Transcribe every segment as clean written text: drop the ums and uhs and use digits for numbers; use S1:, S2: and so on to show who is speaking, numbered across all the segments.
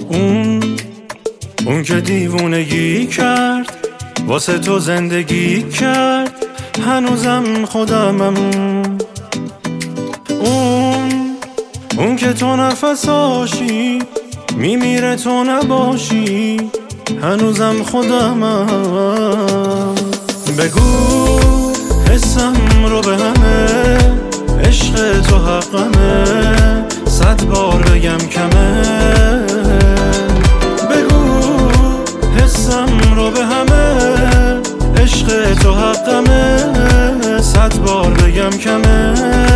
S1: اون که دیوونگی کرد واسه تو زندگی کرد، هنوزم خودمم. اون که تو نفساشی میمیره تو نباشی، هنوزم خودمم. بگو حسم رو به همه، عشق تو حقمه، 100 بار بگم کمه. بگو حسم رو به همه، عشق تو حقمه، 100 بار بگم کمه.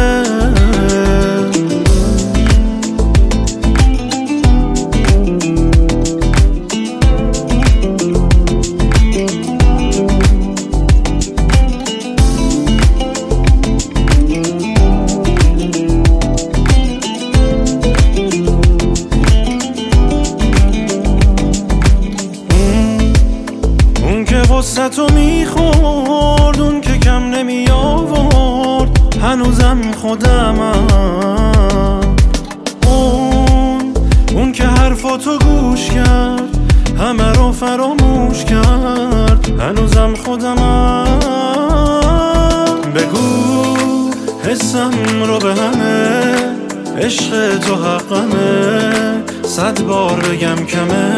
S1: غصه تو میخورد، اون که کم نمی آورد، هنوزم خودمم. اون که حرفاتو گوش کرد، همه رو فراموش کرد، هنوزم خودمم. بگو حسم رو به همه، عشق تو حقمه، 100 بار بگم کمه.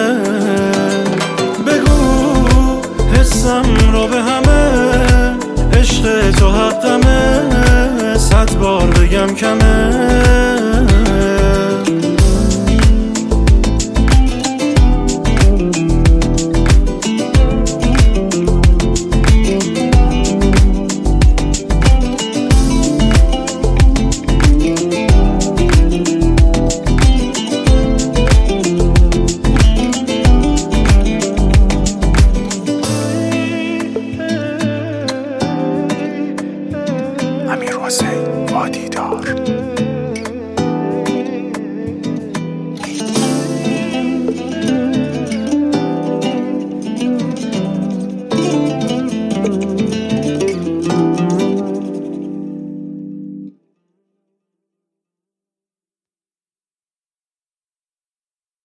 S1: حسم رو به همه، عشق تو حقمه، 100 بار بگم کمه.
S2: امیر حسین وادیدار.